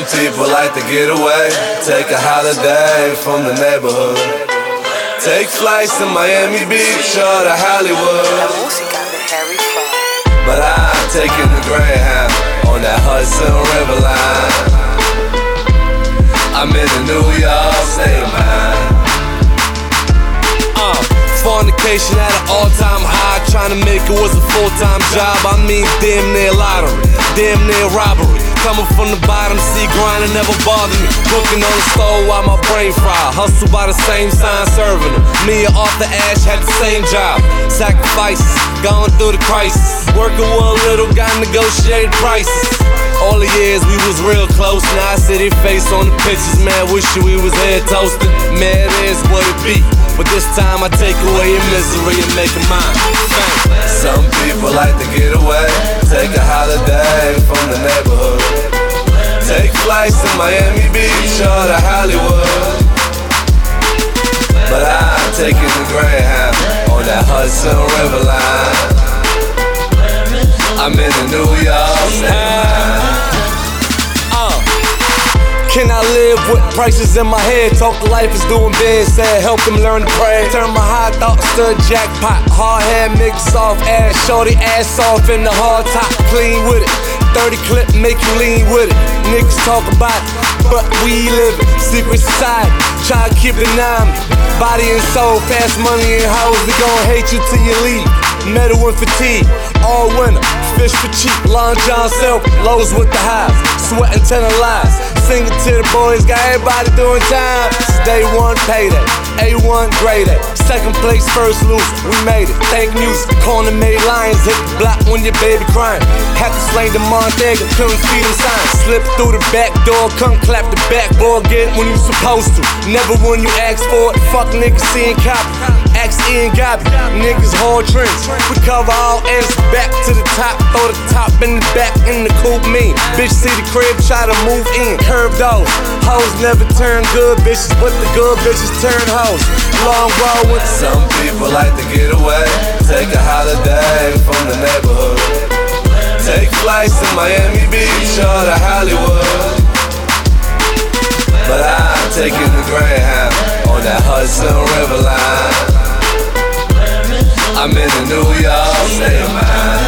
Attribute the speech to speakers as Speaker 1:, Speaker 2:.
Speaker 1: people like to get away, take a holiday from the neighborhood. Take flights to Miami Beach or to Hollywood. But I'm taking the Greyhound on that Hudson River line. I'm in the New York state of mind. Fornication at an all-time high. Trying to make it was a full-time job. I mean damn near lottery, damn near robbery. Coming from the bottom, see grinding never bothered me. Cooking on the stove while my brain fried. Hustle by the same sign serving them. Me and Arthur Ashe had the same job. Sacrifices, going through the crisis. Working with a little guy, negotiated prices. All the years we was real close. Now I see their face on the pictures. Man, wish we was here toasting. Man, it is what it be. But this time I take away your misery and make it mine. Some people like to get away, take a holiday from the neighborhood. Take flights to Miami Beach or to Hollywood. But I'm taking the Greyhound on that Hudson River line. I'm in the New York state of mind. Can I live with prices in my head? Talk to life is doing bad, said help them learn to pray. Turn my high thoughts to a jackpot. Hard hand mix soft ass, shorty ass off in the hard top. Clean with it, 30 clip make you lean with it. Niggas talk about it, but we live it. Secret society, try to keep it on me. Body and soul, fast money and hoes, they gon' hate you till you leave. Metal and fatigue, all winter, fish for cheap. Long John Silk, lows with the highs, sweating till the lies. Singing to the boys, got everybody doing time. Day one payday, A1 grade A. Second place, first loose, we made it. Thank music, corner made lions. Hit the block when your baby crying. Had to slay the Montega, couldn't feed him signs. Slip through the back door, come clap the backboard. Get it when you supposed to, never when you ask for it. Fuck niggas seeing copy, ask Ian Gabby. Niggas hard trends, we cover all ends. Back to the top, throw the top in the back in the coupe mean. Bitch see the crib, try to move in. Curve those, hoes never turn good bitches, but the good bitches turn hoes. Long road with some people like to get away, take a holiday from the neighborhood. Take flights to Miami Beach or to Hollywood. But I'm taking the Greyhound on that Hudson River line. I'm in the New York state of mind.